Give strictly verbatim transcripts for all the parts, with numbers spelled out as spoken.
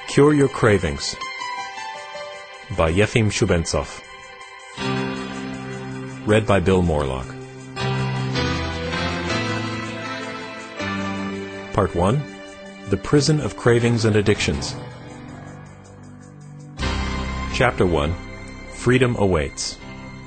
Cure Your Cravings by Yefim Shubentsov. Read by Bill Morlock. Part one. The Prison of Cravings and Addictions. Chapter one. Freedom Awaits.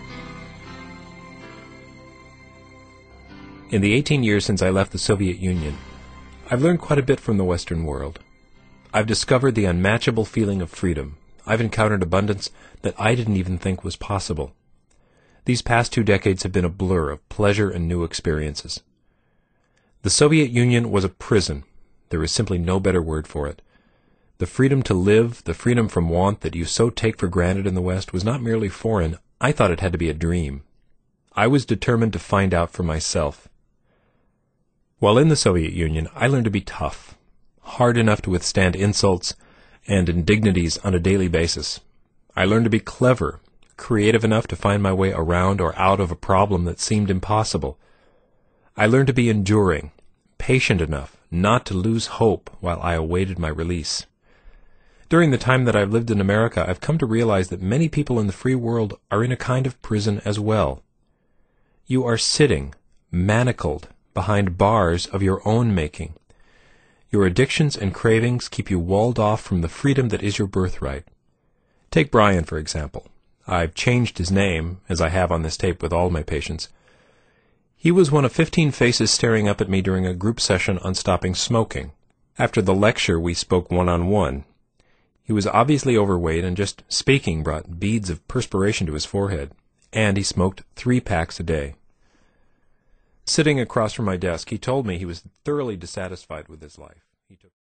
In the eighteen years since I left the Soviet Union, I've learned quite a bit from the Western world. I've discovered the unmatchable feeling of freedom. I've encountered abundance that I didn't even think was possible. These past two decades have been a blur of pleasure and new experiences. The Soviet Union was a prison. There is simply no better word for it. The freedom to live, the freedom from want that you so take for granted in the West was not merely foreign. I thought it had to be a dream. I was determined to find out for myself. While in the Soviet Union, I learned to be tough, hard enough to withstand insults and indignities on a daily basis. I learned to be clever, creative enough to find my way around or out of a problem that seemed impossible. I learned to be enduring, patient enough not to lose hope while I awaited my release. During the time that I've lived in America, I've come to realize that many people in the free world are in a kind of prison as well. You are sitting, manacled, behind bars of your own making. Your addictions and cravings keep you walled off from the freedom that is your birthright. Take Brian, for example. I've changed his name, as I have on this tape with all my patients. He was one of fifteen faces staring up at me during a group session on stopping smoking. After the lecture, we spoke one-on-one. He was obviously overweight, and just speaking brought beads of perspiration to his forehead, and he smoked three packs a day. Sitting across from my desk, he told me he was thoroughly dissatisfied with his life. He took